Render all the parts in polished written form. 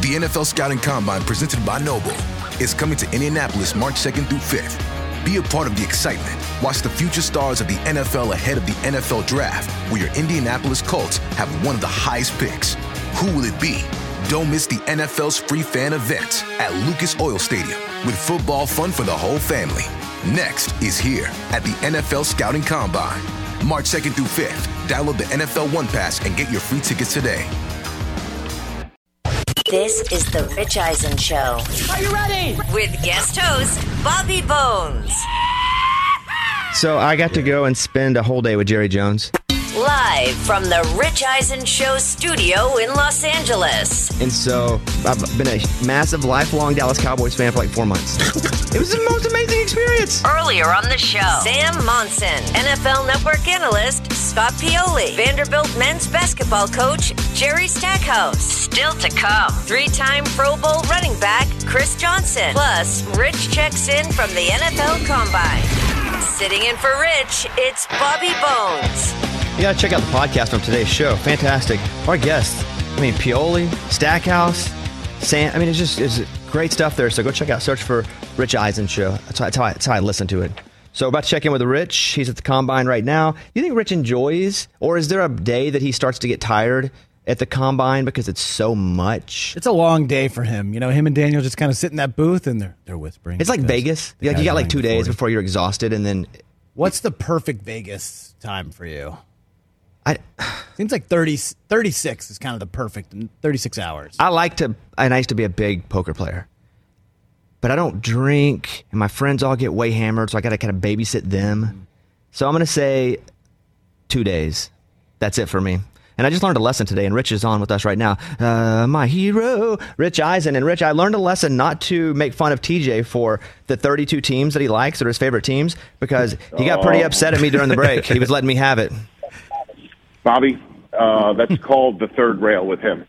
The NFL Scouting Combine, presented by Noble, is coming to Indianapolis March 2nd through 5th. Be a part of the excitement. Watch the future stars of the NFL ahead of the NFL Draft, where your Indianapolis Colts have one of the highest picks. Who will it be? Don't miss the NFL's free fan event at Lucas Oil Stadium, with football fun for the whole family. Next is here at the NFL Scouting Combine. March 2nd through 5th. Download the NFL One Pass and get your free tickets today. This is the Rich Eisen Show. Are you ready? With guest host, Bobby Bones. So I got to go and spend a whole day with Jerry Jones. Live from the Rich Eisen Show studio in Los Angeles. And so I've been a massive, lifelong Dallas Cowboys fan for like 4 months. It was the most amazing experience. Earlier on the show, Sam Monson, NFL Network analyst Scott Pioli, Vanderbilt men's basketball coach Jerry Stackhouse. Still to come, 3-time Pro Bowl running back Chris Johnson. Plus, Rich checks in from the NFL Combine. Sitting in for Rich, it's Bobby Bones. You got to check out the podcast from today's show. Fantastic. Our guests, Pioli, Stackhouse, Sam. It's great stuff there. So go check out, search for Rich Eisen Show. That's how I listen to it. So about to check in with Rich. He's at the Combine right now. Do you think Rich enjoys, or is there a day that he starts to get tired at the Combine because it's so much? It's a long day for him. You know, him and Daniel just kind of sit in that booth and they're whispering. It's like Vegas. You got like 2 days before you're exhausted, and then. What's the perfect Vegas time for you? Seems like 36 is kind of the perfect, 36 hours. I used to be a big poker player, but I don't drink, and my friends all get way hammered, so I got to kind of babysit them. So I'm going to say 2 days. That's it for me. And I just learned a lesson today, and Rich is on with us right now. My hero, Rich Eisen. And Rich, I learned a lesson not to make fun of TJ for the 32 teams that he likes, or his favorite teams, because he got pretty upset at me during the break. He was letting me have it. Bobby, that's called the third rail with him.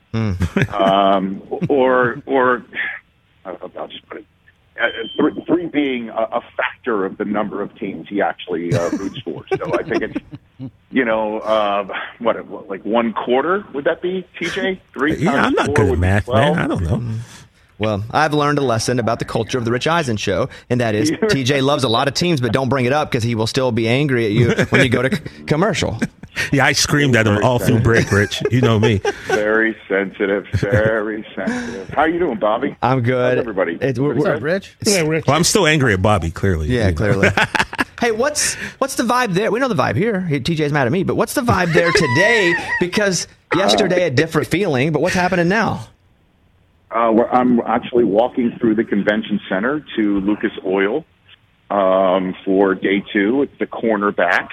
Or I'll just put it, three being a factor of the number of teams he actually roots for. So I think it's, like 1/4, would that be, TJ? 3 times I'm not good at math, 12? man. I don't know. Well, I've learned a lesson about the culture of the Rich Eisen Show, and that is TJ loves a lot of teams, but don't bring it up because he will still be angry at you when you go to commercial. Yeah, I screamed at him all through break, Rich. You know me. Very sensitive, very sensitive. How you doing, Bobby? I'm good. How's everybody? What's up, Rich? Yeah, Rich. Well, I'm still angry at Bobby, clearly. Yeah, clearly. Hey, what's the vibe there? We know the vibe here. TJ's mad at me, but what's the vibe there today? Because yesterday a different feeling, but what's happening now? I'm actually walking through the convention center to Lucas Oil for day 2. It's the cornerbacks.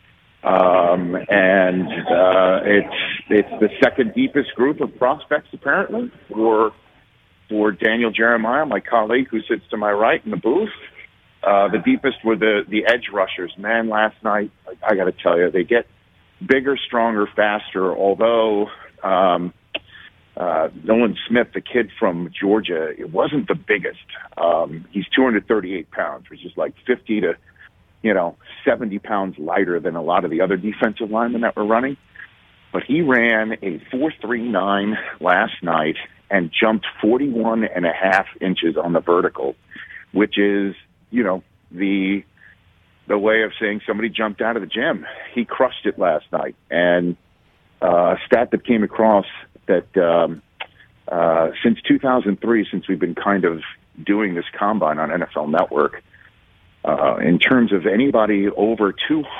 And it's the second deepest group of prospects, apparently, for Daniel Jeremiah, my colleague who sits to my right in the booth. The deepest were the edge rushers. Man, last night, I got to tell you, they get bigger, stronger, faster, although Nolan Smith, the kid from Georgia, it wasn't the biggest. He's 238 pounds, which is like 50 to 70 pounds lighter than a lot of the other defensive linemen that were running. But he ran a 4.39 last night and jumped 41.5 inches on the vertical, which is, the way of saying somebody jumped out of the gym. He crushed it last night. And a stat that came across that since 2003, since we've been kind of doing this combine on NFL Network, in terms of anybody over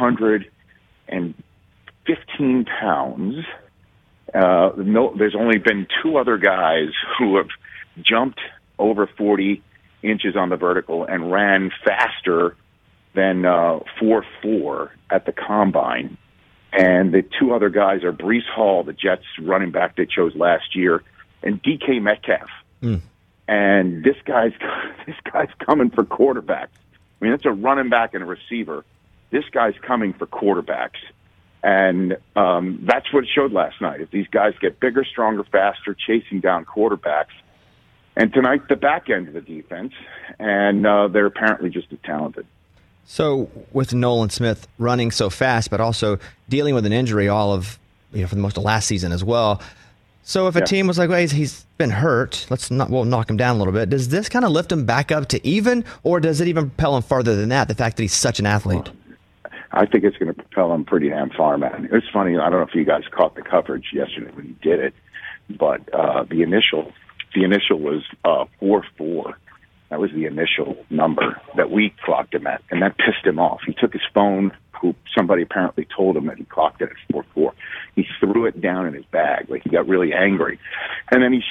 215 pounds, there's only been 2 other guys who have jumped over 40 inches on the vertical and ran faster than 4.4 at the combine. And the 2 other guys are Breece Hall, the Jets running back they chose last year, and DK Metcalf. And this guy's coming for quarterbacks. I mean, it's a running back and a receiver. This guy's coming for quarterbacks. And that's what it showed last night. If these guys get bigger, stronger, faster, chasing down quarterbacks. And tonight, the back end of the defense. And they're apparently just as talented. So with Nolan Smith running so fast, but also dealing with an injury all of, for the most of last season as well, So if a team was like, well, he's been hurt, we'll knock him down a little bit. Does this kind of lift him back up to even, or does it even propel him farther than that, the fact that he's such an athlete? I think it's going to propel him pretty damn far, man. It's funny. I don't know if you guys caught the coverage yesterday when he did it, but the initial was 4.4. That was the initial number that we clocked him at, and that pissed him off. He took his phone. Somebody apparently told him that he clocked it at 4.4. He threw it down in his bag, like he got really angry, and then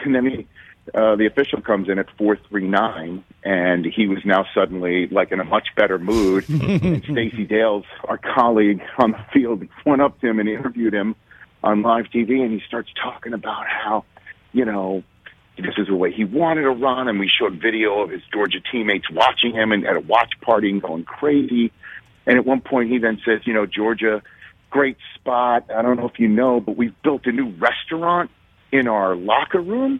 the official comes in at 4.39, and he was now suddenly like in a much better mood. And Stacey Dales, our colleague on the field, went up to him and interviewed him on live TV, and he starts talking about how, this is the way he wanted to run, and we showed video of his Georgia teammates watching him and at a watch party and going crazy. And at one point he then says, Georgia, great spot. I don't know if you know, but we've built a new restaurant in our locker room,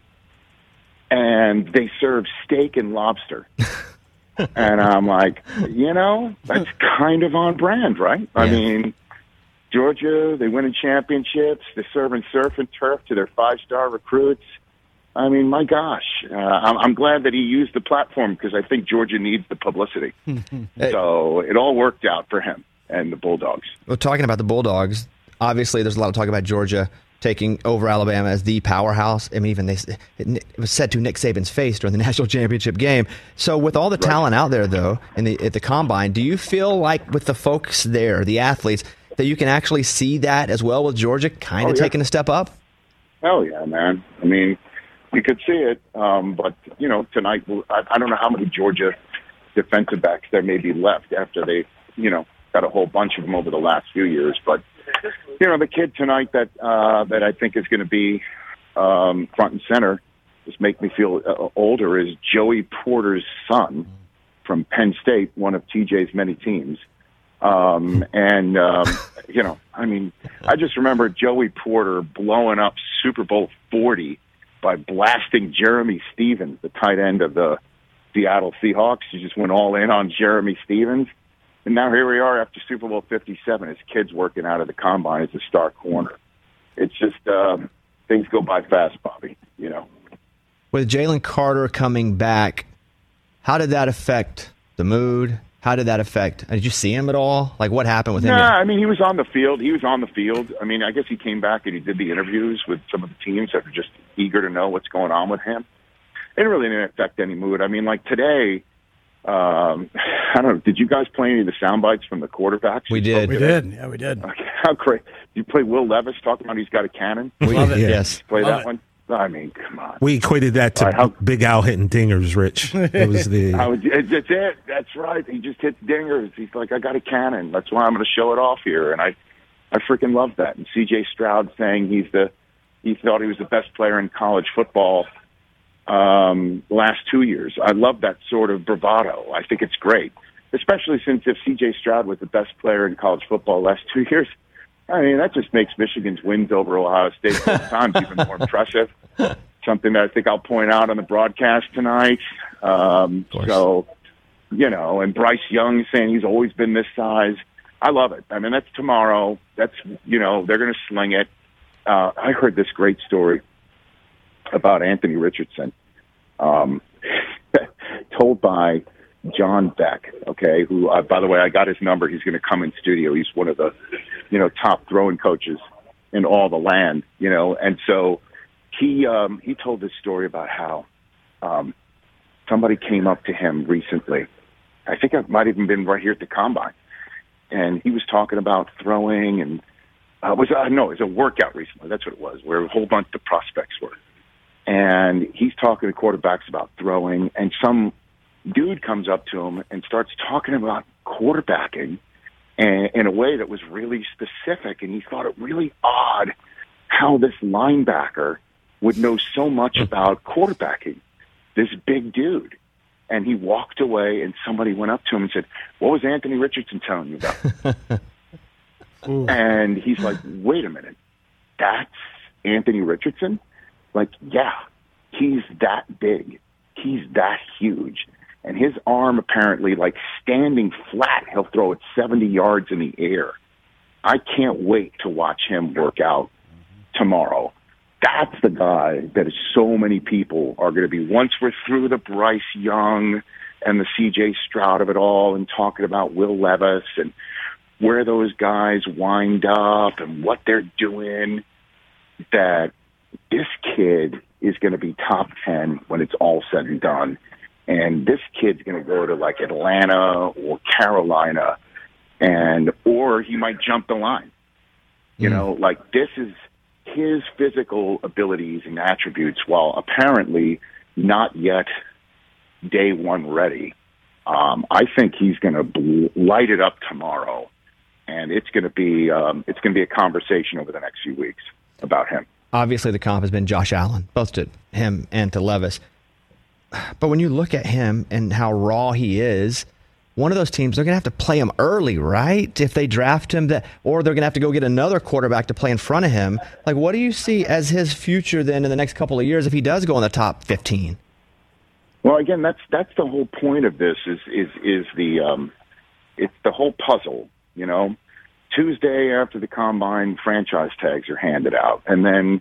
and they serve steak and lobster. And I'm like, that's kind of on brand, right? Yeah. I mean, Georgia, they winning championships. They're serving surf and turf to their 5-star recruits. I mean, my gosh, I'm glad that he used the platform because I think Georgia needs the publicity. So it all worked out for him and the Bulldogs. Well, talking about the Bulldogs, obviously there's a lot of talk about Georgia taking over Alabama as the powerhouse. I mean, even it was said to Nick Saban's face during the national championship game. So with all the talent out there, though, at the Combine, do you feel like with the folks there, the athletes, that you can actually see that as well with Georgia kind of taking a step up? Hell yeah, man. I mean, you could see it, but, tonight, I don't know how many Georgia defensive backs there may be left after they, got a whole bunch of them over the last few years. But, the kid tonight that I think is going to be front and center, just make me feel older, is Joey Porter's son from Penn State, one of TJ's many teams. I just remember Joey Porter blowing up Super Bowl 40 by blasting Jeremy Stevens, the tight end of the Seattle Seahawks. He just went all in on Jeremy Stevens. And now here we are after Super Bowl 57. His kid's working out of the Combine as a star corner. It's just things go by fast, Bobby, With Jalen Carter coming back, how did that affect the mood? How did that affect? Did you see him at all? Like, what happened with him? Nah, I mean, he was on the field. I mean, I guess he came back and he did the interviews with some of the teams that are just eager to know what's going on with him. It really didn't affect any mood. I mean, like today, I don't know, did you guys play any of the sound bites from the quarterbacks? We did. Yeah, we did. Okay, how great. Did you play Will Levis talking about he's got a cannon? Love it. Yes. Play that one? I mean, come on. We equated that to Big Al hitting dingers, Rich. It was the. That's it. That's right. He just hits dingers. He's like, I got a cannon. That's why I'm going to show it off here. And I freaking love that. And C.J. Stroud saying he thought he was the best player in college football the last 2 years. I love that sort of bravado. I think it's great, especially since if C.J. Stroud was the best player in college football the last 2 years, I mean, that just makes Michigan's wins over Ohio State both times even more impressive. Something that I think I'll point out on the broadcast tonight. And Bryce Young saying he's always been this size. I love it. I mean, that's tomorrow. That's, they're going to sling it. I heard this great story about Anthony Richardson, told by John Beck, okay, who, by the way, I got his number. He's going to come in studio. He's one of the, top throwing coaches in all the land, and so he told this story about how somebody came up to him recently. I think it might have even been right here at the Combine, and he was talking about throwing, and it was a workout recently. That's what it was, where a whole bunch of prospects were, and he's talking to quarterbacks about throwing, and some dude comes up to him and starts talking about quarterbacking and in a way that was really specific, and he thought it really odd how this linebacker would know so much about quarterbacking, this big dude. And he walked away, and somebody went up to him and said, "What was Anthony Richardson telling you about?" And he's like, "Wait a minute, that's Anthony Richardson?" Like, yeah, he's that big. He's that huge. And his arm apparently, like standing flat, he'll throw it 70 yards in the air. I can't wait to watch him work out tomorrow. That's the guy that so many people are going to be, once we're through the Bryce Young and the C.J. Stroud of it all and talking about Will Levis and where those guys wind up and what they're doing, that this kid is going to be top 10 when it's all said and done. And this kid's going to go to like Atlanta or Carolina, or he might jump the line. You know, like this is his physical abilities and attributes, while apparently not yet day one ready. I think he's going to light it up tomorrow, and it's going to be a conversation over the next few weeks about him. Obviously, the comp has been Josh Allen, both to him and to Levis. But when you look at him and how raw he is, one of those teams, they're going to have to play him early, right? If they draft him, or they're going to have to go get another quarterback to play in front of him. Like, what do you see as his future then in the next couple of years if he does go in the top 15? Well, again, that's the whole point of this is the it's the whole puzzle. You know, Tuesday after the combine, franchise tags are handed out, and then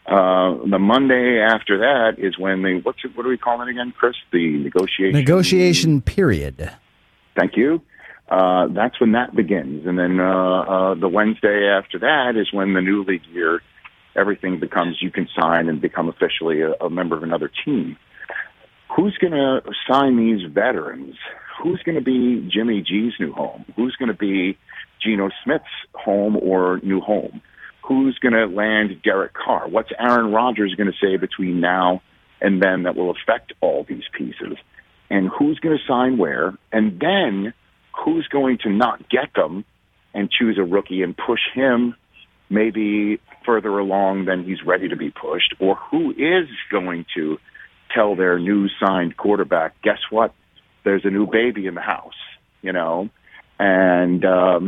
the Monday after that is when what do we call it again, Chris? The negotiation period. Thank you. That's when that begins. And then the Wednesday after that is when the new league year, everything becomes, you can sign and become officially a member of another team. Who's going to sign these veterans? Who's going to be Jimmy G's new home? Who's going to be Geno Smith's home or new home? Who's going to land Derek Carr? What's Aaron Rodgers going to say between now and then that will affect all these pieces? And who's going to sign where? And then who's going to not get them and choose a rookie and push him maybe further along than he's ready to be pushed? Or who is going to tell their new signed quarterback, guess what? There's a new baby in the house, you know, and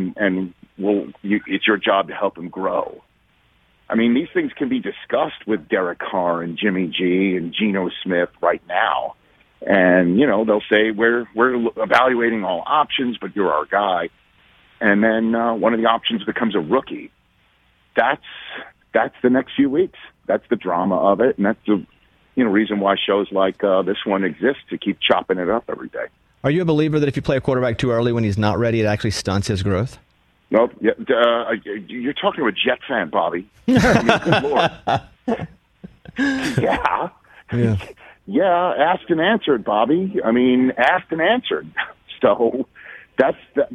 it's your job to help him grow. I mean, these things can be discussed with Derek Carr and Jimmy G and Geno Smith right now. And, you know, they'll say, we're evaluating all options, but you're our guy. And then one of the options becomes a rookie. That's the next few weeks. That's the drama of it. And that's the reason why shows like this one exist, to keep chopping it up every day. Are you a believer that if you play a quarterback too early when he's not ready, it actually stunts his growth? Nope. You're talking to a Jet fan, Bobby. I mean, good Lord. Yeah, asked and answered, Bobby. I mean, asked and answered. So that's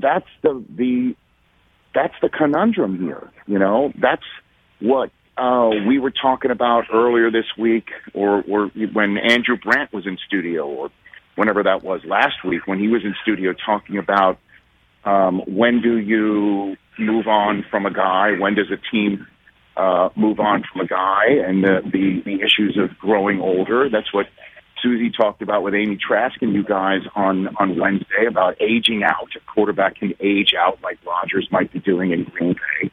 the conundrum here. You know, that's what we were talking about earlier this week, or when Andrew Brandt was in studio, or whenever that was last week, when he was in studio talking about when do you move on from a guy? When does a team move on from a guy? And the issues of growing older. That's what Susie talked about with Amy Trask and you guys on Wednesday about aging out. A quarterback can age out like Rodgers might be doing in Green Bay.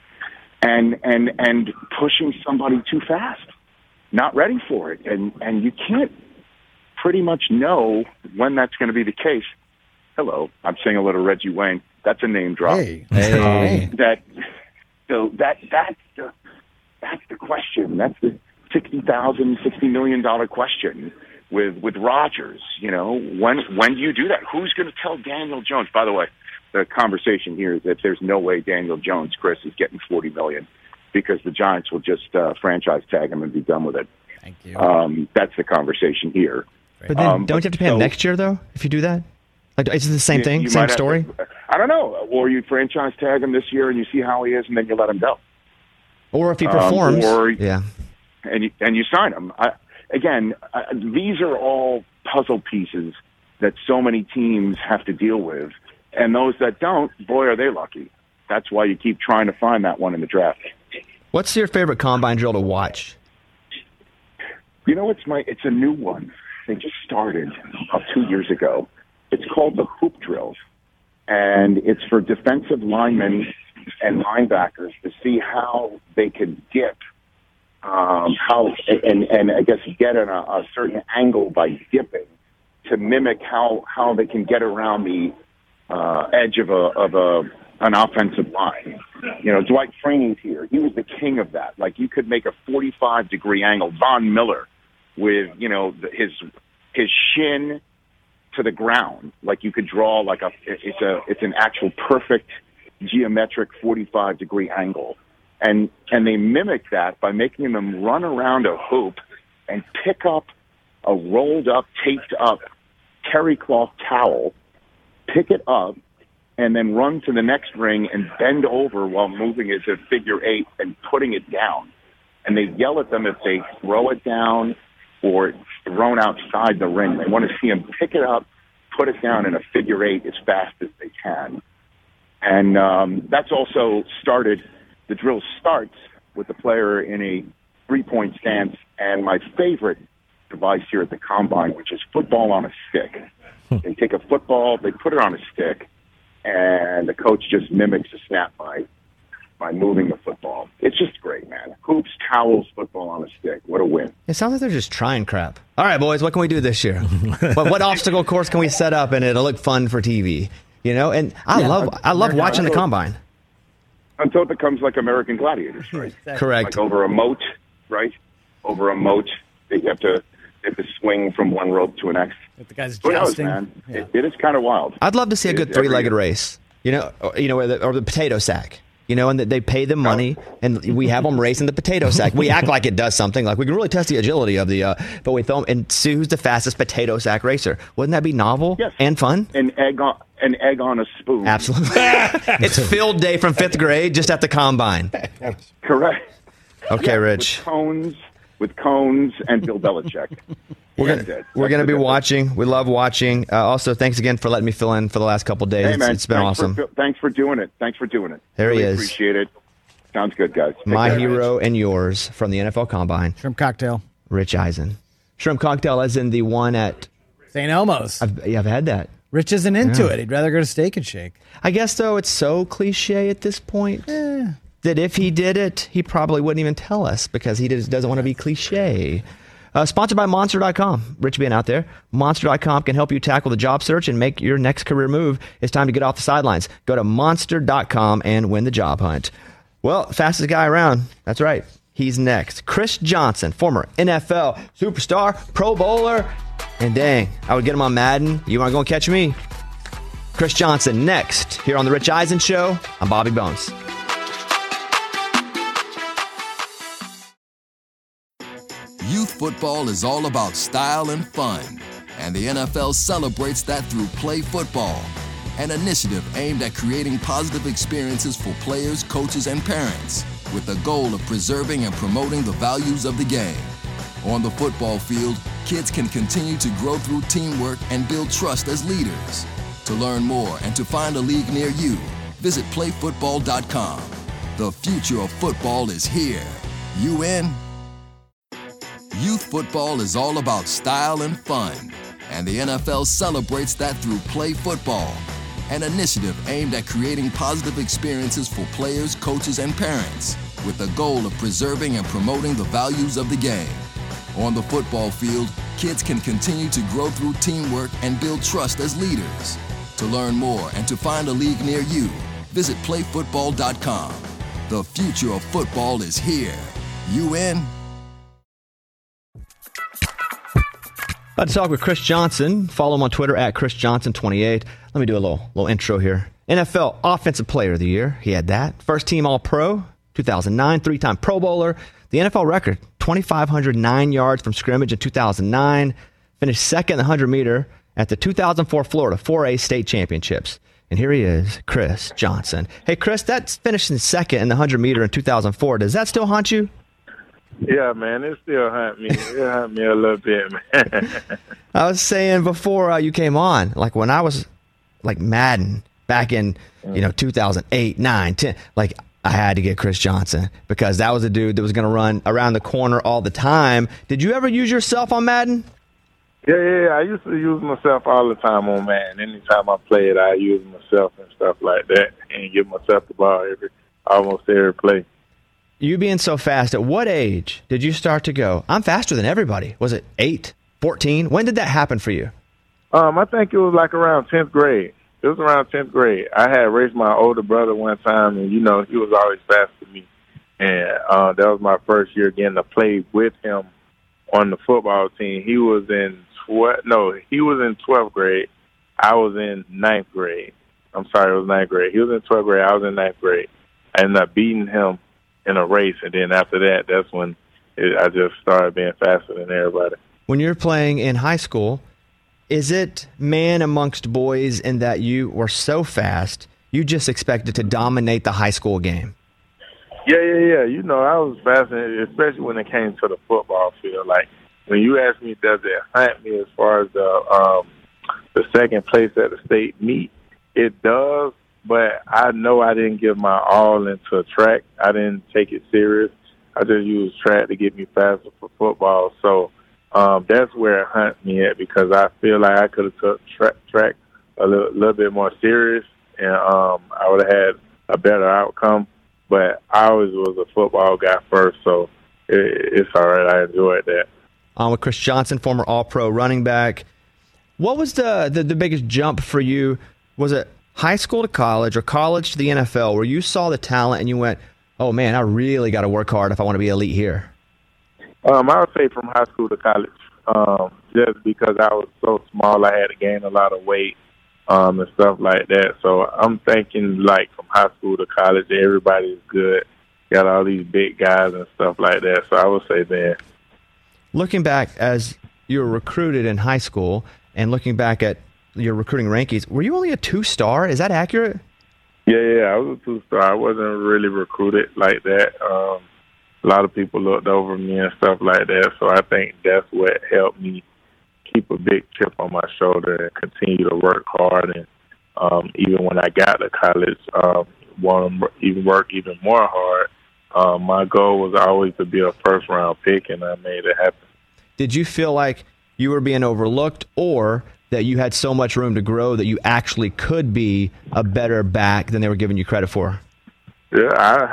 And pushing somebody too fast, not ready for it. And you can't pretty much know when that's going to be the case. Hello, I'm saying a little Reggie Wayne. That's a name drop. Hey. That's the question. That's the $60 million question with Rodgers. You know, when do you do that? Who's going to tell Daniel Jones? By the way, the conversation here is that there's no way Daniel Jones, Chris, is getting $40 million because the Giants will just franchise tag him and be done with it. Thank you. That's the conversation here. But then don't you have to pay him next year, though, if you do that? Like, is it the same thing, same story? I don't know. Or you franchise tag him this year and you see how he is and then you let him go. Or if he performs. And you sign him. These are all puzzle pieces that so many teams have to deal with. And those that don't, boy, are they lucky. That's why you keep trying to find that one in the draft. What's your favorite combine drill to watch? You know, it's a new one. They just started about 2 years ago. It's called the hoop drills. And it's for defensive linemen and linebackers to see how they could dip, and I guess get in a certain angle by dipping to mimic how they can get around the edge of an offensive line. Dwight Freeney's here. He was the king of that. Like, you could make a 45-degree angle. Von Miller with, his shin to the ground. Like, you could draw like it's an actual perfect geometric 45-degree angle. And they mimic that by making them run around a hoop and pick up a rolled up, taped up terry cloth towel, pick it up, and then run to the next ring and bend over while moving it to figure eight and putting it down. And they yell at them if they throw it down or it's thrown outside the ring. They want to see them pick it up, put it down in a figure eight as fast as they can. And that's also started, the drill starts with the player in a three-point stance, and my favorite device here at the Combine, which is football on a stick. They take a football, they put it on a stick, and the coach just mimics a snap by moving the football. It's just great, man. Hoops, towels, football on a stick. What a win. It sounds like they're just trying crap. All right, boys, what can we do this year? what obstacle course can we set up and it'll look fun for TV? And I love watching the Combine. Until it becomes like American Gladiators, right? Exactly. Correct. Like over a moat, right? Over a moat, they have to swing from one rope to the next. If the guy's Who knows, jousting. man? Yeah. It is kind of wild. I'd love to see a good three-legged race, or the potato sack, and that they pay them money, and we have them racing the potato sack. We act like it does something, like we can really test the agility of the, but we throw them and see who's the fastest potato sack racer. Wouldn't that be novel and fun? An egg on a spoon. Absolutely. It's field day from 5th grade, just at the Combine. Correct. Okay, Rich. With cones and Bill Belichick. We're going to be watching. We love watching. Also, thanks again for letting me fill in for the last couple of days. Hey, man, it's been awesome. Thanks for doing it. There really he is. Appreciate it. Sounds good, guys. My hero and yours from the NFL Combine. Shrimp cocktail. Rich Eisen. Shrimp cocktail as in the one at St. Elmo's. I've had that. Rich isn't into it. He'd rather go to Steak and Shake. I guess, though, it's so cliche at this point that if he did it, he probably wouldn't even tell us because he just doesn't want to be cliche. Sponsored by Monster.com. Rich being out there. Monster.com can help you tackle the job search and make your next career move. It's time to get off the sidelines. Go to Monster.com and win the job hunt. Well, fastest guy around. That's right. He's next. Chris Johnson, former NFL superstar, Pro Bowler, and dang, I would get him on Madden. You want to go and catch me? Chris Johnson next here on The Rich Eisen Show. I'm Bobby Bones. Youth football is all about style and fun, and the NFL celebrates that through Play Football, an initiative aimed at creating positive experiences for players, coaches, and parents, with the goal of preserving and promoting the values of the game. On the football field, kids can continue to grow through teamwork and build trust as leaders. To learn more and to find a league near you, visit playfootball.com. The future of football is here. You in? Youth football is all about style and fun, and the NFL celebrates that through Play Football, an initiative aimed at creating positive experiences for players, coaches, and parents, with the goal of preserving and promoting the values of the game. On the football field, kids can continue to grow through teamwork and build trust as leaders. To learn more and to find a league near you, visit playfootball.com. The future of football is here. You in? About to talk with Chris Johnson. Follow him on Twitter at ChrisJohnson28. Let me do a little intro here. NFL Offensive Player of the Year. He had that. First team All-Pro, 2009. Three-time Pro Bowler. The NFL record, 2,509 yards from scrimmage in 2009. Finished second in the 100-meter at the 2004 Florida 4A State Championships. And here he is, Chris Johnson. Hey, Chris, that's finishing second in the 100-meter in 2004. Does that still haunt you? Yeah, man, it still hurt me. It hurt me a little bit, man. I was saying before you came on, like when I was like Madden back in 2008, 9, 10, like I had to get Chris Johnson because that was a dude that was going to run around the corner all the time. Did you ever use yourself on Madden? Yeah, I used to use myself all the time on Madden. Anytime I played, I use myself and stuff like that and give myself the ball almost every play. You being so fast, at what age did you start to go, I'm faster than everybody? Was it 8, 14? When did that happen for you? I think it was like around 10th grade. It was around 10th grade. I had raced my older brother one time, and, he was always faster than me. And that was my first year getting to play with him on the football team. He was in 12th grade. I was in 9th grade. I'm sorry, it was 9th grade. He was in 12th grade. I was in 9th grade. I ended up beating him in a race, and then after that, that's when I just started being faster than everybody. When you're playing in high school, is it man amongst boys in that you were so fast, you just expected to dominate the high school game? Yeah. I was fast, especially when it came to the football field. Like, when you ask me, does it hunt me as far as the second place at the state meet, it does, but I know I didn't give my all into track. I didn't take it serious. I just used track to get me faster for football. So that's where it hunts me at, because I feel like I could have took track a little bit more serious, and I would have had a better outcome. But I always was a football guy first, so it's all right. I enjoyed that. With Chris Johnson, former All-Pro running back. What was the biggest jump for you? Was it high school to college or college to the NFL, where you saw the talent and you went, oh, man, I really got to work hard if I want to be elite here? I would say from high school to college, just because I was so small, I had to gain a lot of weight and stuff like that. So I'm thinking, like, from high school to college, everybody's good. Got all these big guys and stuff like that. So I would say then. Looking back as you were recruited in high school and looking back at your recruiting rankings, were you only a 2-star? Is that accurate? Yeah, I was a 2-star. I wasn't really recruited like that. A lot of people looked over me and stuff like that, so I think that's what helped me keep a big chip on my shoulder and continue to work hard. And even when I got to college, want to work even more hard. My goal was always to be a first-round pick, and I made it happen. Did you feel like you were being overlooked, or that you had so much room to grow that you actually could be a better back than they were giving you credit for? Yeah,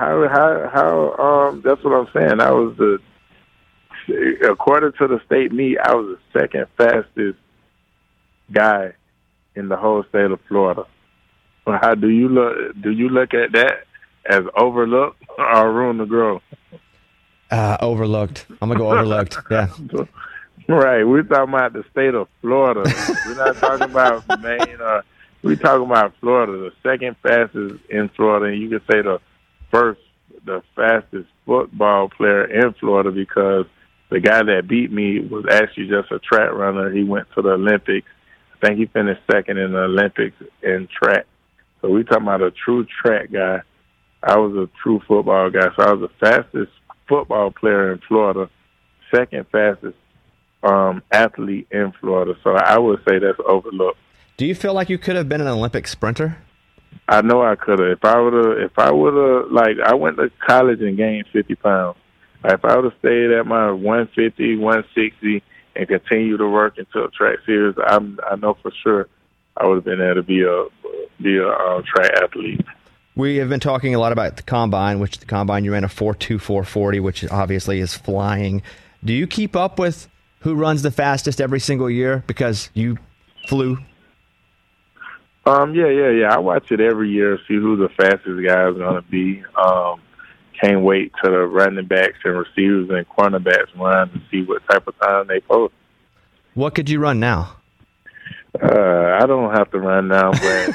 that's what I'm saying. I was according to the state meet, I was the second fastest guy in the whole state of Florida. So how do you look at that as overlooked or room to grow? Overlooked. I'm gonna go overlooked. Yeah. Right. We're talking about the state of Florida. We're not talking about Maine. We're talking about Florida, the second fastest in Florida, and you could say the fastest football player in Florida, because the guy that beat me was actually just a track runner. He went to the Olympics. I think he finished second in the Olympics in track. So we're talking about a true track guy. I was a true football guy. So I was the fastest football player in Florida, second fastest athlete in Florida. So I would say that's overlooked. Do you feel like you could have been an Olympic sprinter? I know I could have. If I would have, like, I went to college and gained 50 pounds. Like, if I would have stayed at my 150, 160 and continued to work into a track series, I know for sure I would have been able to be a track athlete. We have been talking a lot about the combine, which the combine you ran a 4.2 440, which obviously is flying. Do you keep up with who runs the fastest every single year because you flew? Yeah. I watch it every year, see who the fastest guy is going to be. Can't wait till the running backs and receivers and cornerbacks run to see what type of time they post. What could you run now? I don't have to run now, but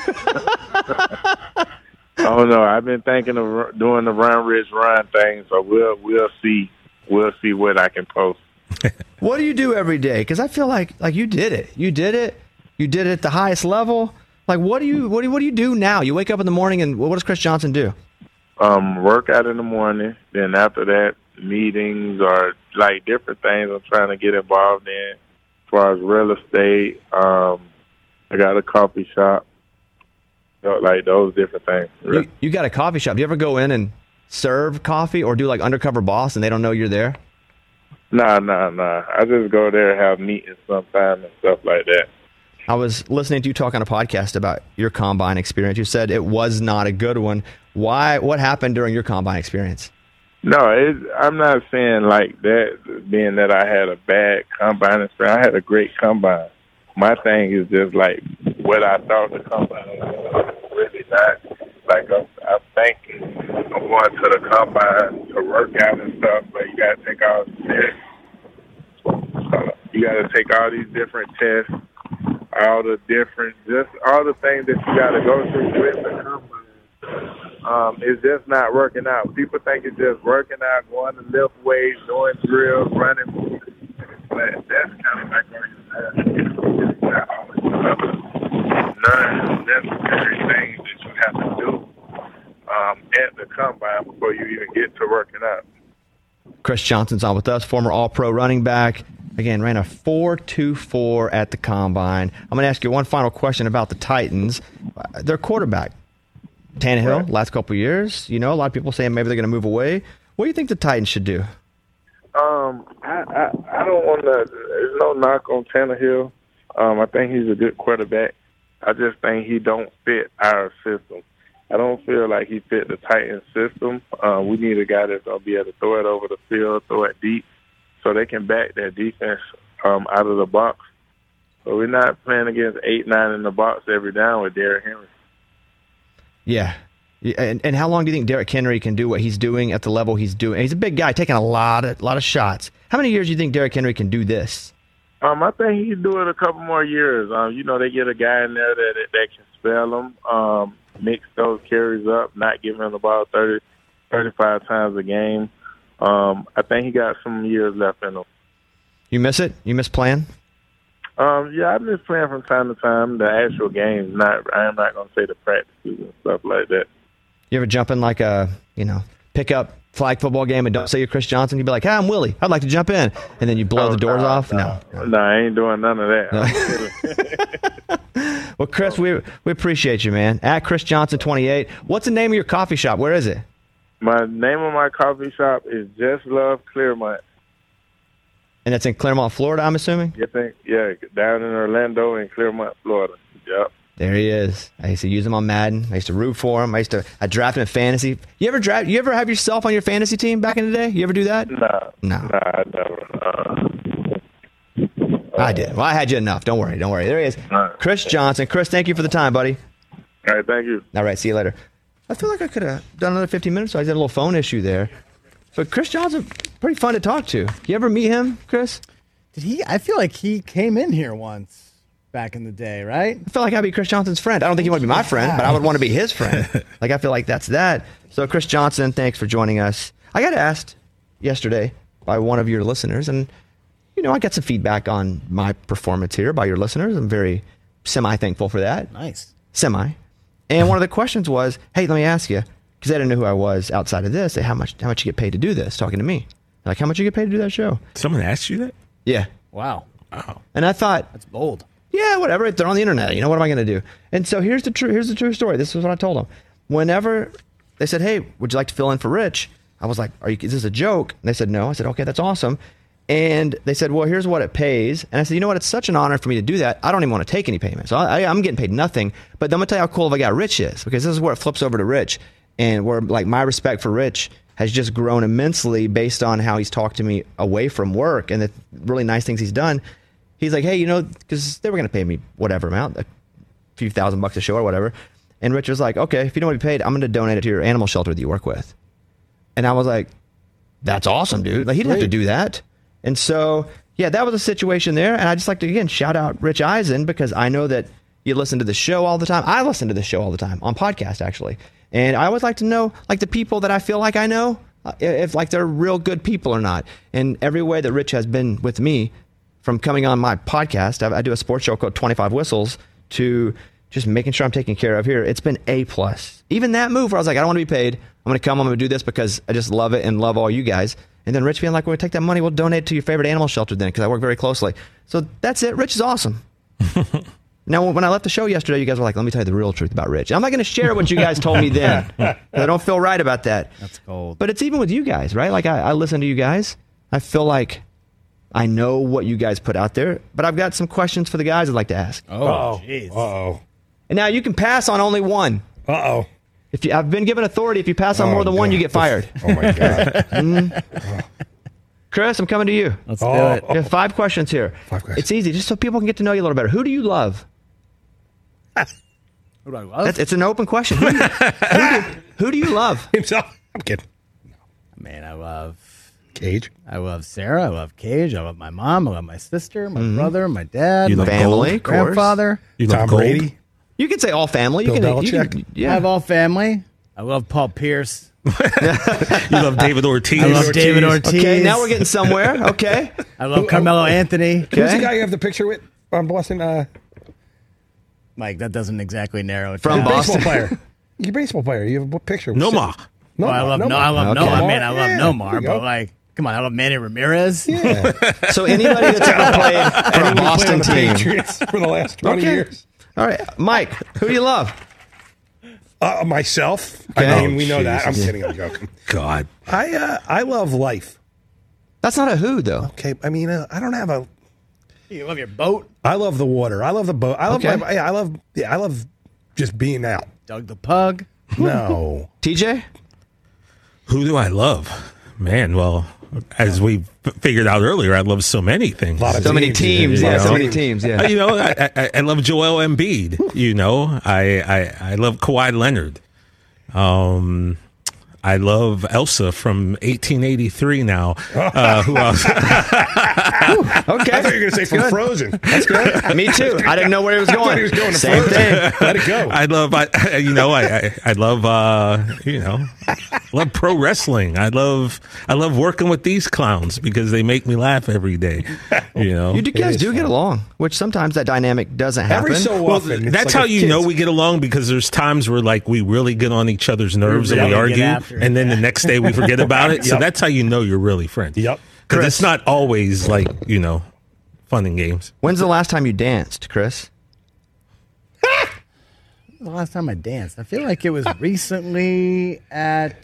I don't know. I've been thinking of doing the Run Rich Run thing, so we'll see. We'll see what I can post. What do you do every day? Because I feel like you did it. You did it. You did it at the highest level. Like, what do you do now? You wake up in the morning, and what does Chris Johnson do? Work out in the morning. Then after that, meetings or like different things I'm trying to get involved in. As far as real estate, I got a coffee shop. Like those different things. You got a coffee shop. Do you ever go in and serve coffee or do like undercover boss and they don't know you're there? Nah. I just go there and have meetings sometime and stuff like that. I was listening to you talk on a podcast about your combine experience. You said it was not a good one. Why? What happened during your combine experience? No, I'm not saying like that, being that I had a bad combine experience. I had a great combine. My thing is just like what I thought the combine was. Really not. Like, I'm thinking I'm going to the combine to work out and stuff, but you got to take all the tests. You got to take all these different tests, all the things that you got to go through with the combine. It's just not working out. People think it's just working out, going to lift weights, doing drills, running. But that's kind of like it's not always non-necessary things that you have to do at the combine before you even get to working out. Chris Johnson's on with us, former All-Pro running back. Again, ran a 4.24 at the combine. I'm going to ask you one final question about the Titans. Their quarterback, Tannehill, right. Last couple of years. You know, a lot of people saying maybe they're going to move away. What do you think the Titans should do? I don't want to. There's no knock on Tannehill. I think he's a good quarterback. I just think he don't fit our system. I don't feel like he fit the Titans system. We need a guy that's going to be able to throw it over the field, throw it deep, so they can back their defense out of the box. So we're not playing against 8-9 in the box every down with Derrick Henry. Yeah. And how long do you think Derrick Henry can do what he's doing at the level he's doing? He's a big guy, taking a lot of shots. How many years do you think Derrick Henry can do this? I think he can do it a couple more years. They get a guy in there that can spell him, mix those carries up, not giving him the ball 30, 35 times a game. I think he got some years left in him. You miss it? You miss playing? Yeah, I miss playing from time to time. The actual games, I am not going to say the practices and stuff like that. You ever jump in like a, pick up flag football game and don't say you're Chris Johnson? You'd be like, "Hey, I'm Willie. I'd like to jump in," and then you blow the doors off. No, I ain't doing none of that. Well, Chris, we appreciate you, man. At Chris Johnson 28. What's the name of your coffee shop? Where is it? My name of my coffee shop is Just Love Claremont. And that's in Claremont, Florida, I'm assuming? Yeah, down in Orlando and Claremont, Florida. Yep. There he is. I used to use him on Madden. I used to root for him. I drafted him in fantasy. You ever have yourself on your fantasy team back in the day? You ever do that? No. I never. I did. Well, I had you enough. Don't worry. There he is. Chris Johnson. Chris, thank you for the time, buddy. All right, thank you. All right, see you later. I feel like I could have done another 15 minutes, so I had a little phone issue there. But Chris Johnson, pretty fun to talk to. You ever meet him, Chris? Did he? I feel like he came in here once back in the day, right? I feel like I'd be Chris Johnson's friend. I don't think he would be my friend, but I would want to be his friend. I feel like that's that. So, Chris Johnson, thanks for joining us. I got asked yesterday by one of your listeners, and, I got some feedback on my performance here by your listeners. I'm very semi-thankful for that. Nice. Semi. And one of the questions was, hey, let me ask you, because they didn't know who I was outside of this, how much you get paid to do this, talking to me. Like, how much you get paid to do that show? Someone asked you that? Yeah. Wow. And I thought, that's bold. Yeah, whatever. They're on the internet. What am I going to do? And so here's the true story. This is what I told them. Whenever they said, hey, would you like to fill in for Rich? I was like, is this a joke? And they said, no. I said, okay, that's awesome. And they said, well, here's what it pays. And I said, you know what? It's such an honor for me to do that. I don't even want to take any payment. So I'm getting paid nothing. But I'm going to tell you how cool of a guy Rich is, because this is where it flips over to Rich. And where my respect for Rich has just grown immensely based on how he's talked to me away from work and the really nice things he's done. He's like, hey, because they were going to pay me whatever amount, a few $1,000 a show or whatever. And Rich was like, okay, if you don't want to be paid, I'm going to donate it to your animal shelter that you work with. And I was like, that's awesome, dude. Like, he didn't have to do that. And so, yeah, that was a situation there. And I just like to, again, shout out Rich Eisen, because I know that you listen to the show all the time. I listen to the show all the time on podcast, actually. And I always like to know, the people that I feel like I know, if, they're real good people or not. And every way that Rich has been with me, from coming on my podcast, I do a sports show called 25 Whistles, to just making sure I'm taken care of here, it's been A+. Even that move where I was like, I don't want to be paid. I'm going to do this because I just love it and love all you guys. And then Rich being like, when we take that money, we'll donate it to your favorite animal shelter then, because I work very closely. So that's it. Rich is awesome. Now, when I left the show yesterday, you guys were like, let me tell you the real truth about Rich. I'm not going to share what you guys told me then. I don't feel right about that. That's cold. But it's even with you guys, right? I listen to you guys. I feel like I know what you guys put out there, but I've got some questions for the guys I'd like to ask. Oh, jeez. Uh-oh. And now you can pass on only one. Uh-oh. I've been given authority. If you pass on more than one, you get fired. Oh, my God. Chris, I'm coming to you. Let's do it. You have 5 questions here. 5 questions. It's easy, just so people can get to know you a little better. Who do you love? Who do I love? It's an open question. Who do you love? Himself. I'm kidding. Man, I love Cage. I love Sarah. I love Cage. I love my mom. I love my sister, my brother, my dad, You my love Family, gold? of course. grandfather. You Tom love gold? Brady. You can say all family. Bill you Belichick. can, I yeah. have all family. I love Paul Pierce. You love David Ortiz? I love David Ortiz. Okay, now we're getting somewhere. Okay. I love Carmelo Anthony. Who's the Okay. guy you have the picture with on Boston? Mike, that doesn't exactly narrow it From down. Boston. Baseball player. You're a baseball player. You have a picture. Nomar. Oh, I love Nomar. I love Okay. Nomar. Man, I love Yeah, Nomar, there you but go. like, come on, I love Manny Ramirez. Yeah. So anybody that's ever played for a Boston the team. Patriots for the last 20 Okay. years. All right, Mike, who do you love? Myself. Okay. I mean, we know that. I'm Jesus. kidding. I'm joking. God. I love life. That's not a who, though. Okay. I mean, I don't have a. You love your boat, I love the water. I love the boat. I love. Okay. I love just being out. Doug the Pug. No. TJ? Who do I love? Man, well, as we figured out earlier, I love so many things. Lot of So many teams. Yeah, so know. many teams. Yeah. You know, I love Joel Embiid. You know, I love Kawhi Leonard. I love Elsa from 1883 now. Who else? Okay. I thought you were going to say from Frozen. That's good. Me too. I didn't know where he was going. He was going to Same Frozen. thing. Let it go. I love, love pro wrestling. I love working with these clowns because they make me laugh every day. You know, You guys is do get fun. along, which sometimes that dynamic doesn't happen. Every so well, often. it's that's like how a you kids. know we get along, because there's times where like we really get on each other's nerves and we really get argue, after it, and then the next day we forget about it. So Yep. that's how you know you're really friends. Yep. Because it's not always like, you know, fun and games. When's the last time you danced, Chris? The last time I danced, I feel like it was recently at.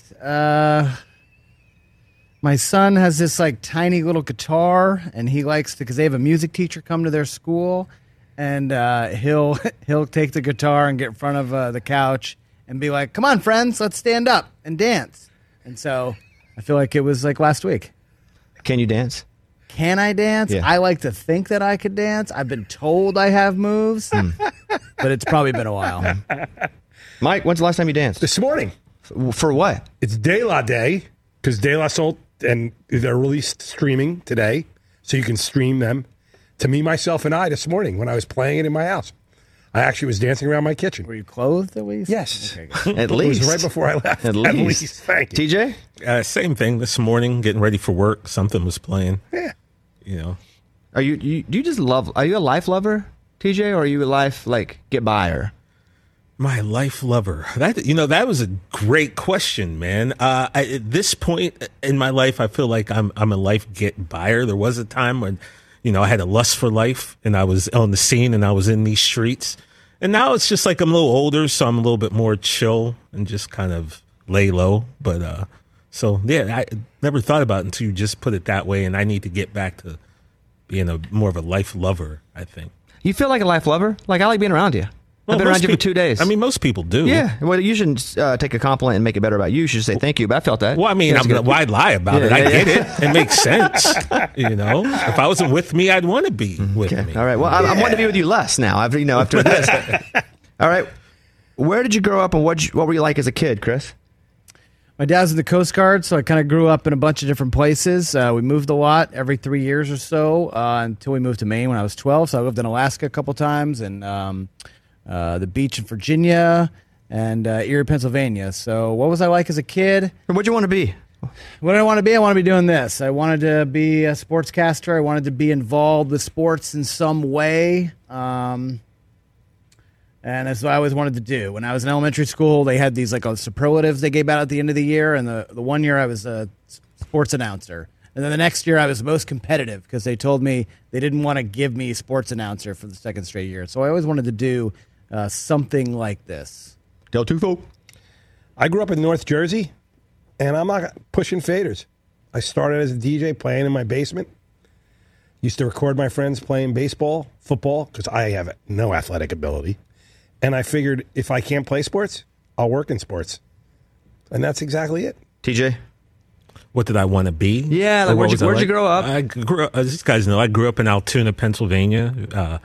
My son has this like tiny little guitar, and he likes to, because they have a music teacher come to their school, and he'll take the guitar and get in front of the couch and be like, "Come on, friends, let's stand up and dance." And so I feel like it was like last week. Can you dance? Can I dance? Yeah. I like to think that I could dance. I've been told I have moves, but it's probably been a while. Mike, when's the last time you danced? This morning. For what? It's De La Day because De La Soul, and they're released streaming today, so you can stream them. To Me, Myself, and I this morning when I was playing it in my house. I actually was dancing around my kitchen. Were you clothed at least? Yes. Okay, good. At It least. was right before I left. At least. Thank you. TJ? Same thing this morning, getting ready for work. Something was playing. Yeah. You know, Do you just love, are you a life lover, TJ, or are you a life, like, get byer? my life lover. That was a great question, man. At this point in my life, I feel like I'm a life get byer. There was a time when, I had a lust for life and I was on the scene and I was in these streets. And now it's just like I'm a little older, so I'm a little bit more chill and just kind of lay low. But I never thought about it until you just put it that way. And I need to get back to being more of a life lover, I think. You feel like a life lover? Like, I like being around you. I've been around you for 2 days. I mean, most people do. Yeah. Well, you shouldn't take a compliment and make it better about you. You should say thank you, but I felt that. Well, I mean, why lie about it? I get it. It makes sense. If I wasn't with me, I'd want to be with me. All right. Well, I'm wanting to be with you less now. After this. All right. Where did you grow up, and what were you like as a kid, Chris? My dad's in the Coast Guard, so I kind of grew up in a bunch of different places. We moved a lot every 3 years or so until we moved to Maine when I was 12. So I lived in Alaska a couple times, and the beach in Virginia, and Erie, Pennsylvania. So what was I like as a kid? Or what'd you want to be? What did I want to be? I want to be doing this. I wanted to be a sportscaster. I wanted to be involved with sports in some way. And that's what I always wanted to do. When I was in elementary school, they had these like superlatives they gave out at the end of the year. And the 1 year I was a sports announcer. And then the next year I was most competitive because they told me they didn't want to give me sports announcer for the second straight year. So I always wanted to do something like this. Del Tufo. I grew up in North Jersey, and I'm not pushing faders. I started as a DJ playing in my basement. Used to record my friends playing baseball, football, because I have no athletic ability. And I figured if I can't play sports, I'll work in sports. And that's exactly it. TJ? What did I want to be? Yeah, like, where'd you grow up? I grew up, as these guys know, I grew up in Altoona, Pennsylvania.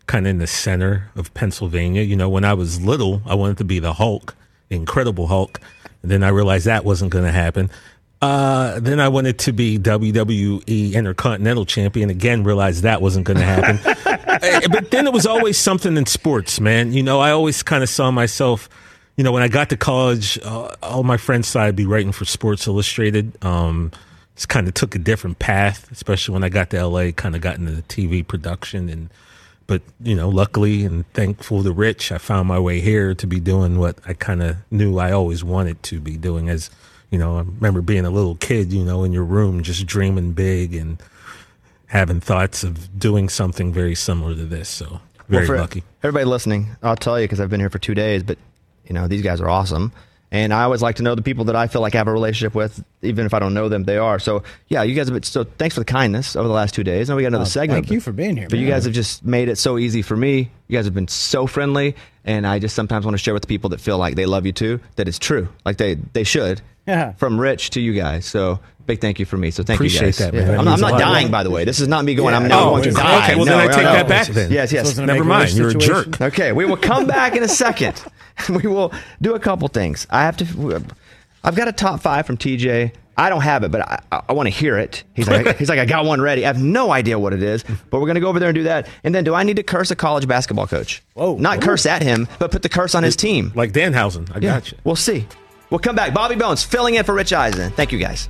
kind of in the center of Pennsylvania. You know, when I was little, I wanted to be the Hulk, Incredible Hulk. And then I realized that wasn't going to happen. Then I wanted to be WWE Intercontinental Champion. Again, realized that wasn't going to happen. But then it was always something in sports, man. You know, I always kind of saw myself, you know, when I got to college, all my friends thought I'd be writing for Sports Illustrated. Just kind of took a different path, especially when I got to LA, kind of got into the TV production. But, you know, luckily and thankful to Rich, I found my way here to be doing what I kind of knew I always wanted to be doing. As, you know, I remember being a little kid, you know, in your room, just dreaming big and having thoughts of doing something very similar to this. So very lucky. Everybody listening, I'll tell you because I've been here for 2 days, but, you know, these guys are awesome. And I always like to know the people that I feel like I have a relationship with, even if I don't know them, they are. So, yeah, you guys have been, so thanks for the kindness over the last 2 days. Now we got another segment. Thank you for being here. But you guys have just made it so easy for me. You guys have been so friendly. And I just sometimes want to share with the people that feel like they love you too, that it's true. Like they should. Yeah. From Rich to you guys. So big thank you for me. So thank you guys. Appreciate that, man. Yeah. I'm not dying, by the way. This is not me going, I'm now going to die. Okay, well, then I take that back then. Yes. Never mind. You're a jerk. Okay, we will come back in a second. We will do a couple things. I've got a top 5 from TJ. I don't have it, but I want to hear it. He's like, I got one ready. I have no idea what it is, but we're going to go over there and do that. And then, do I need to curse a college basketball coach? Whoa. Not curse at him, but put the curse on his team. Like Danhausen. I got you. We'll see. We'll come back. Bobby Bones filling in for Rich Eisen. Thank you, guys.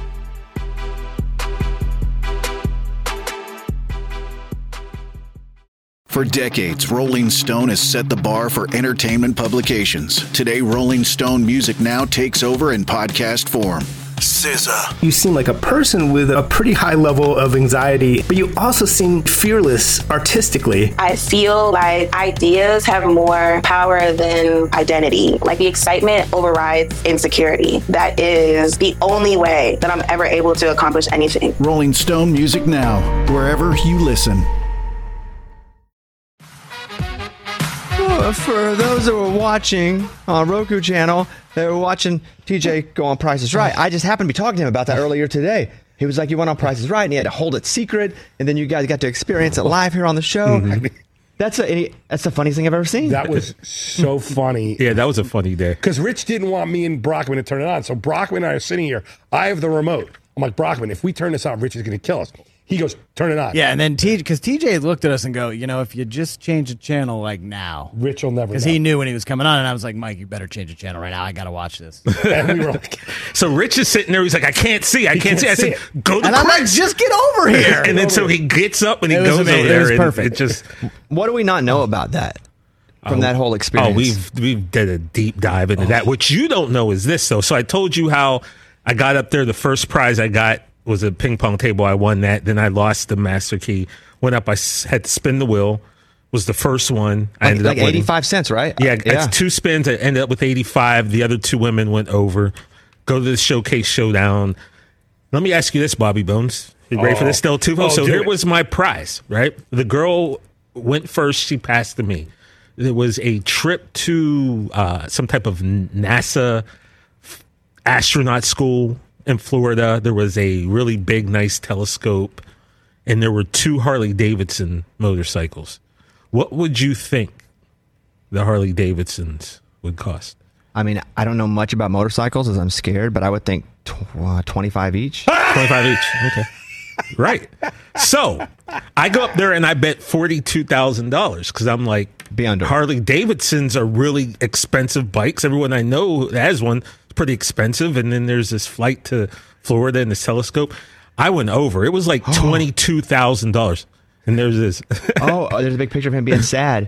For decades, Rolling Stone has set the bar for entertainment publications. Today, Rolling Stone Music Now takes over in podcast form. SZA. You seem like a person with a pretty high level of anxiety, but you also seem fearless artistically. I feel like ideas have more power than identity. Like the excitement overrides insecurity. That is the only way that I'm ever able to accomplish anything. Rolling Stone Music Now, wherever you listen. For those that were watching on Roku channel, they were watching TJ go on Price is Right. I just happened to be talking to him about that earlier today. He was like, you went on Price is Right, and he had to hold it secret, and then you guys got to experience it live here on the show. Mm-hmm. That's the funniest thing I've ever seen. That was so funny. Yeah, that was a funny day. Because Rich didn't want me and Brockman to turn it on. So Brockman and I are sitting here. I have the remote. I'm like, Brockman, if we turn this on, Rich is going to kill us. He goes, turn it on. Yeah, and then because TJ looked at us and go, you know, if you just change the channel like now. Rich will never know. Because he knew when he was coming on, and I was like, Mike, you better change the channel right now. I got to watch this. And we were like, so Rich is sitting there. He's like, I can't see. I can't see. I said, go to and I'm like, just get over here. And then so he gets up and he goes over there. It was perfect. It just, what do we not know about that? From that whole experience? We've did a deep dive into that. What you don't know is this, though. So I told you how I got up there. The first prize I got was a ping pong table. I won that. Then I lost the master key. Went up. I had to spin the wheel. Was the first one. I ended up 85 cents, right? Yeah, it's 2 spins. I ended up with 85. The other 2 women went over. Go to the Showcase Showdown. Let me ask you this, Bobby Bones. You ready for this still, too? So here was my prize, right? The girl went first. She passed to me. There was a trip to some type of NASA astronaut school in Florida. There was a really big, nice telescope, and there were 2 Harley-Davidson motorcycles. What would you think the Harley-Davidsons would cost? I mean, I don't know much about motorcycles as I'm scared, but I would think 25 each. 25 each. Okay. Right. So I go up there and I bet $42,000 because I'm like, Harley-Davidsons are really expensive bikes. Everyone I know has one. Pretty expensive, and then there's this flight to Florida and this telescope. I went over. It was like $22,000, and there's this. There's a big picture of him being sad.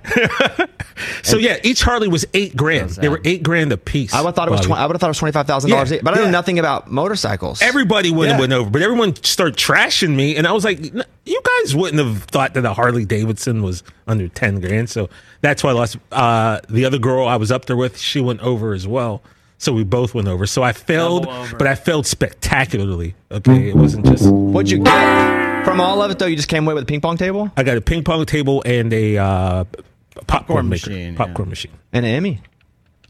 So yeah, each Harley was $8,000. They were $8,000 a piece. I would have thought it was $25,000, but I know nothing about motorcycles. Everybody went over, but everyone started trashing me, and I was like, you guys wouldn't have thought that a Harley Davidson was under $10,000. So that's why I lost. The other girl I was up there with, she went over as well. So we both went over. So I failed, but I failed spectacularly. Okay, it wasn't just. What'd you get from all of it, though? You just came away with a ping pong table? I got a ping pong table and a popcorn machine. Popcorn machine. And an Emmy.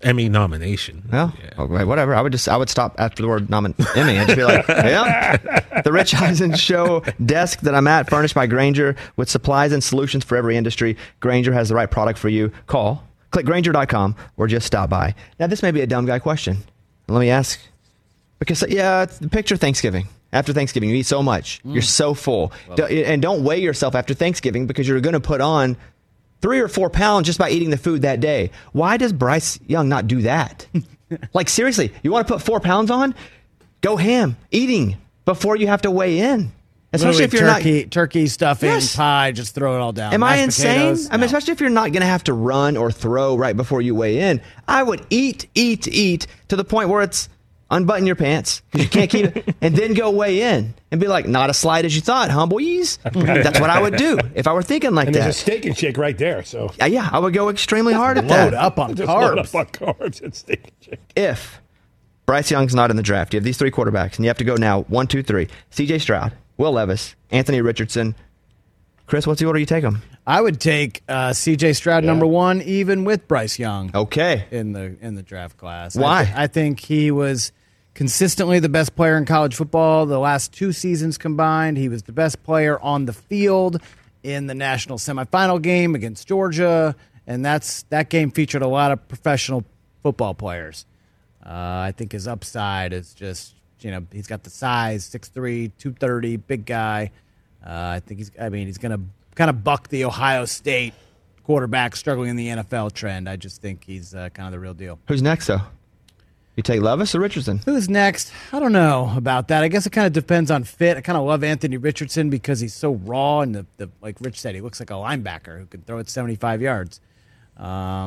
Emmy nomination. Well, okay, whatever. I would stop after the word Emmy and just be like, yeah. The Rich Eisen Show desk that I'm at, furnished by Grainger with supplies and solutions for every industry. Grainger has the right product for you. Click Grainger.com or just stop by. Now, this may be a dumb guy question. Let me ask. Because, picture Thanksgiving. After Thanksgiving, you eat so much. You're so full. And don't weigh yourself after Thanksgiving because you're going to put on 3 or 4 pounds just by eating the food that day. Why does Bryce Young not do that? Like, seriously, you want to put 4 pounds on? Go ham, eating before you have to weigh in. Especially if you're turkey, stuffing, pie, just throw it all down. Am I insane? Potatoes? I mean, especially if you're not going to have to run or throw right before you weigh in. I would eat to the point where it's unbutton your pants because you can't keep it, and then go weigh in and be like, not as slight as you thought, huh, boys? That's what I would do if I were thinking like that. There's a Steak and Shake right there, so yeah, I would go extremely hard at that. Load up on carbs and Steak and Shake. If Bryce Young's not in the draft, you have these 3 quarterbacks, and you have to go now 1, 2, 3. C.J. Stroud, Will Levis, Anthony Richardson. Chris, what's the order you take them? I would take C.J. Stroud number 1, even with Bryce Young. Okay, in the draft class. Why? I think he was consistently the best player in college football the last 2 seasons combined. He was the best player on the field in the national semifinal game against Georgia, and that game featured a lot of professional football players. I think his upside is just, he's got the size, 6'3", 230, big guy. I think he's going to kind of buck the Ohio State quarterback struggling in the NFL trend. I just think he's kind of the real deal. Who's next, though? You take Levis or Richardson? Who's next? I don't know about that. I guess it kind of depends on fit. I kind of love Anthony Richardson because he's so raw, and like Rich said, he looks like a linebacker who can throw it 75 yards. I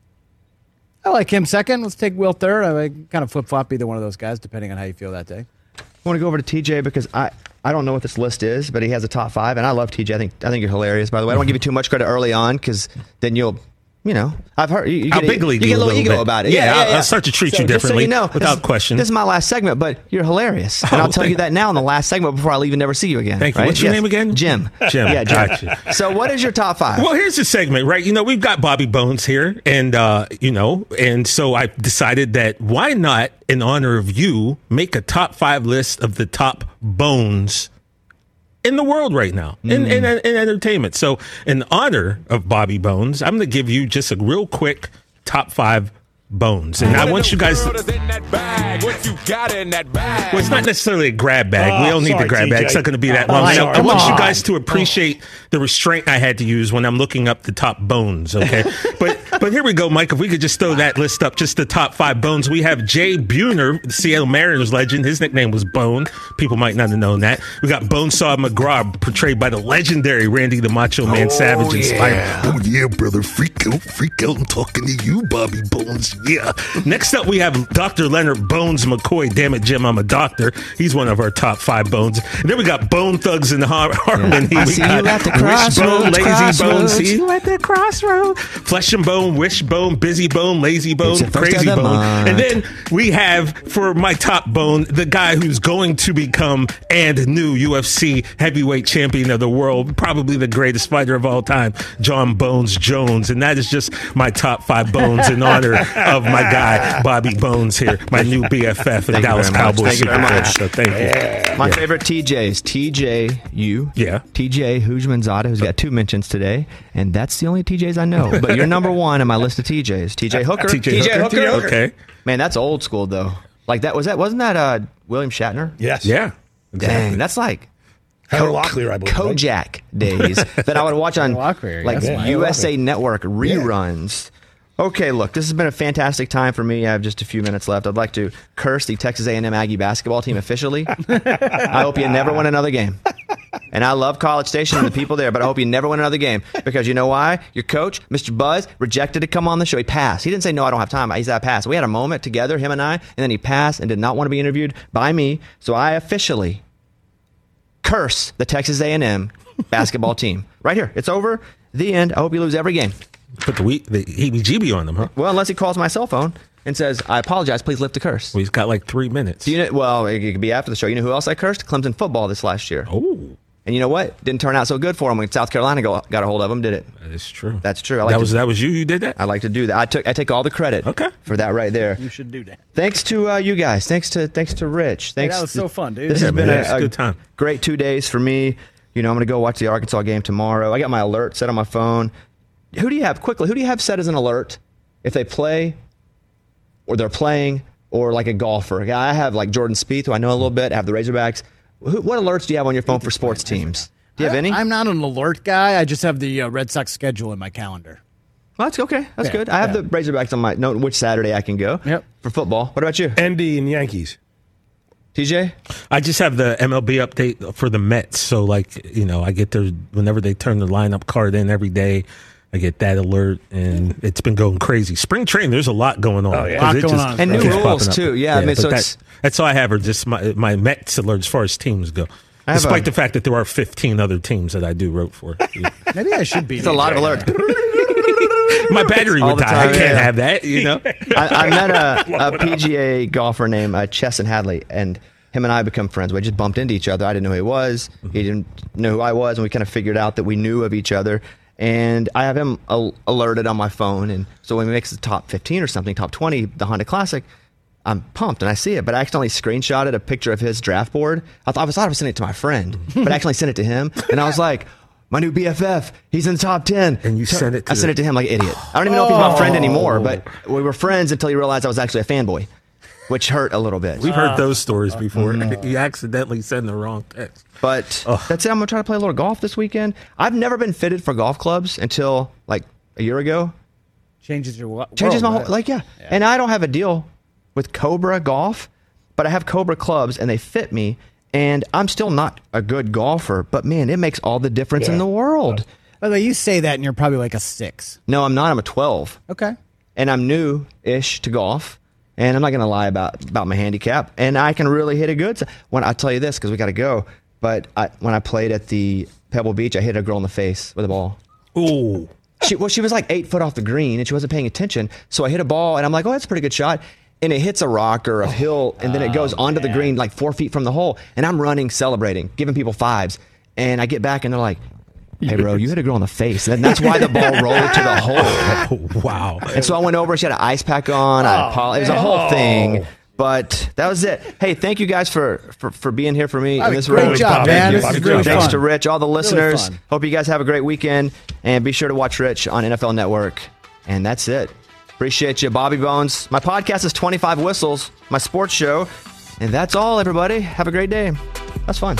like him second. Let's take Will third. I kind of flip-flop either one of those guys, depending on how you feel that day. I want to go over to TJ because I don't know what this list is, but he has a top 5, and I love TJ. I think you're hilarious, by the way. I don't want to give you too much credit early on because then you'll I've heard you get a little ego about it. Yeah, I'll start to treat you differently without question. This is my last segment, but you're hilarious. And I'll tell you that now in the last segment before I leave and never see you again. Thank you. Right? What's your name again? Jim. Yeah, Jim. Gotcha. So what is your top 5? Well, here's the segment, right? We've got Bobby Bones here, and, and so I decided that why not, in honor of you, make a top 5 list of the top bones in the world right now, in entertainment. So in honor of Bobby Bones, I'm going to give you just a real quick top 5 bones. And I want you guys to... What you got in that bag? Well, it's not necessarily a grab bag. We don't need the grab bag. It's not going to be that long. I want you guys to appreciate the restraint I had to use when I'm looking up the top bones, okay? But here we go, Mike. If we could just throw that list up, just the top 5 bones. We have Jay Buhner, the Seattle Mariners legend. His nickname was Bone. People might not have known that. We got Bonesaw McGraw, portrayed by the legendary Randy the Macho Man Savage. Yeah. Oh, yeah, brother. Freak out. I'm talking to you, Bobby Bones. Yeah. Next up, we have Dr. Leonard Bones McCoy. Damn it, Jim, I'm a doctor. He's one of our top 5 bones. And then we got Bone Thugs in Harmony. Yeah. See you at the crossroads. Lazy Bone. See you at the crossroads. Flesh and Bone, Wishbone, Busy Bone, Lazy Bone, Crazy Bone. And then we have, for my top bone, the guy who's going to become and new UFC heavyweight champion of the world, probably the greatest fighter of all time, John Bones Jones. And that is just my top 5 bones in honor of my guy, Bobby Bones here, my new BFF and Dallas Cowboys. Thank you very much. So thank you. My favorite TJs, TJ, TJ Hujmanzada, who's got 2 mentions today, and that's the only TJs I know. But you're number 1 on my list of TJs. TJ Hooker. TJ Hooker. Okay. Man, that's old school though. Like wasn't that William Shatner? Yes. Yeah. Exactly. Dang, that's like Heather Locklear, I believe. Kojak days that I would watch on USA Network reruns. Okay, look, this has been a fantastic time for me. I have just a few minutes left. I'd like to curse the Texas A&M Aggie basketball team officially. I hope you never win another game. And I love College Station and the people there, but I hope you never win another game. Because you know why? Your coach, Mr. Buzz, rejected to come on the show. He passed. He didn't say, no, I don't have time. He said, I passed. We had a moment together, him and I, and then he passed and did not want to be interviewed by me. So I officially curse the Texas A&M basketball team. Right here. It's over. The end. I hope you lose every game. Put the heebie-jeebie on them, huh? Well, unless he calls my cell phone and says, I apologize, please lift the curse. Well, he's got like 3 minutes. Well, it could be after the show. You know who else I cursed? Clemson football this last year. Oh. And you know what? Didn't turn out so good for him when South Carolina got a hold of him, did it? That is true. That's true. That was you? You did that? I like to do that. I take all the credit for that right there. You should do that. Thanks to you guys. Thanks to Rich. Thanks. That was so fun, dude. This has been a good time. Great 2 days for me. You know, I'm going to go watch the Arkansas game tomorrow. I got my alert set on my phone. Who do you have set as an alert if they play or they're playing or like a golfer? I have like Jordan Spieth, who I know a little bit. I have the Razorbacks. What alerts do you have on your phone for sports teams? Do you have any? I'm not an alert guy. I just have the Red Sox schedule in my calendar. Well, that's okay. That's good. I have the Razorbacks on my note which Saturday I can go for football. What about you? ND and Yankees. TJ? I just have the MLB update for the Mets. So, like, you know, I get there whenever they turn the lineup card in every day. I get that alert, and it's been going crazy. Spring training, there's a lot going on. Oh, yeah. A lot going on. And new rules, too. Yeah, I mean, so that's all I have are just my Mets alert as far as teams go. Despite the fact that there are 15 other teams that I do root for. Maybe I should be. It's a lot of alerts. My battery would die. I can't have that, you know. I met a PGA golfer named Chesson Hadley, and him and I become friends. We just bumped into each other. I didn't know who he was. He didn't know who I was, and we kind of figured out that we knew of each other. And I have him alerted on my phone, and so when he makes the top 15 or something, top 20, the Honda Classic, I'm pumped, and I see it, but I accidentally screenshotted a picture of his draft board. I thought I was sending it to my friend, but I actually sent it to him, and I was like, my new BFF, he's in the top 10. And you sent it to I sent it to him like an idiot. I don't even know if he's my friend anymore, but we were friends until he realized I was actually a fanboy, which hurt a little bit. We've heard those stories before. You accidentally send the wrong text. But that's it. I'm going to try to play a little golf this weekend. I've never been fitted for golf clubs until like a year ago. Changes your world. Changes my whole, yeah. And I don't have a deal with Cobra Golf, but I have Cobra clubs and they fit me. And I'm still not a good golfer, but man, it makes all the difference in the world. By the way, you say that and you're probably like a 6. No, I'm not. I'm a 12. Okay. And I'm new-ish to golf. And I'm not going to lie about my handicap. And I can really hit it good. So when I tell you this, because we got to go, but when I played at the Pebble Beach, I hit a girl in the face with a ball. Ooh. She was like 8 foot off the green, and she wasn't paying attention. So I hit a ball, and I'm like, oh, that's a pretty good shot. And it hits a rock or a hill, and then it goes onto the green like 4 feet from the hole. And I'm running, celebrating, giving people 5s. And I get back, and they're like, hey, bro, you hit a girl in the face. And that's why the ball rolled to the hole. Oh, wow. And so I went over. She had an ice pack on. It was a whole thing. But that was it. Hey, thank you guys for being here for me in this room. Great job, man. This is really Thanks fun. to Rich, all the listeners. Really Hope you guys have a great weekend. And be sure to watch Rich on NFL Network. And that's it. Appreciate you, Bobby Bones. My podcast is 25 Whistles, my sports show. And that's all, everybody. Have a great day. That's fun.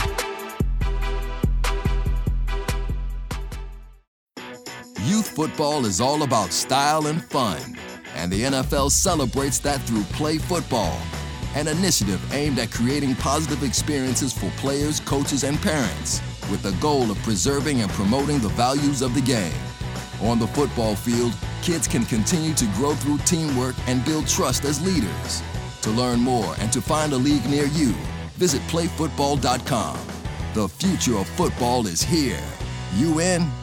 Youth football is all about style and fun, and the NFL celebrates that through Play Football, an initiative aimed at creating positive experiences for players, coaches, and parents, with the goal of preserving and promoting the values of the game. On the football field, kids can continue to grow through teamwork and build trust as leaders. To learn more and to find a league near you, visit playfootball.com. The future of football is here. You in?